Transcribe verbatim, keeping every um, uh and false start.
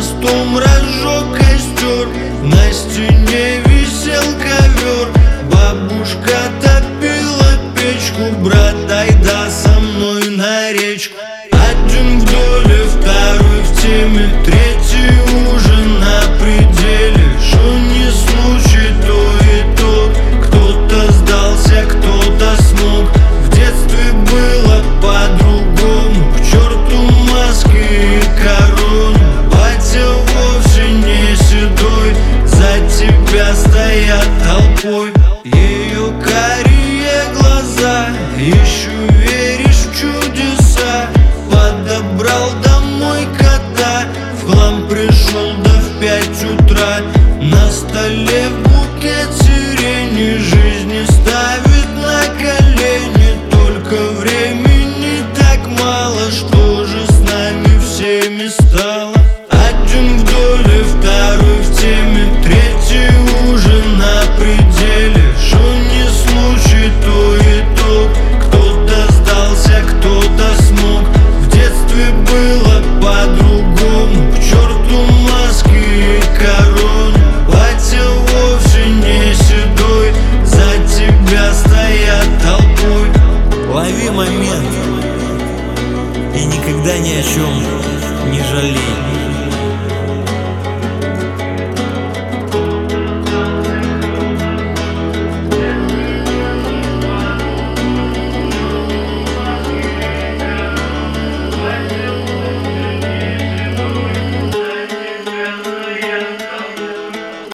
мостом разжег костер, на стене висел ковер. Бабушка топила печку, брат, айда со мной на речку. Один в доле, второй в теме, третий уже на пределе. Шо не случай, то итог. Кто-то сдался, кто-то смог. В детстве было по-другому. К черту маски и корону. Батя вовсе не седой, за тебя стоят толпой. Ее карие глаза, еще веришь в чудеса. Подобрал домой кота, в хлам пришел, да в пять утра. На столе букет сирени, жизни ставит на колени. Только времени так мало, что же с нами всеми стало? Один в доле, второй в теме, третий уже на пределе. Шо не случай, то итог. Кто-то сдался, кто-то смог. В детстве было по-другому. К черту маски и корону. Батя вовсе не седой, за тебя стоят толпой. Лови момент и никогда ни о чем не жалей.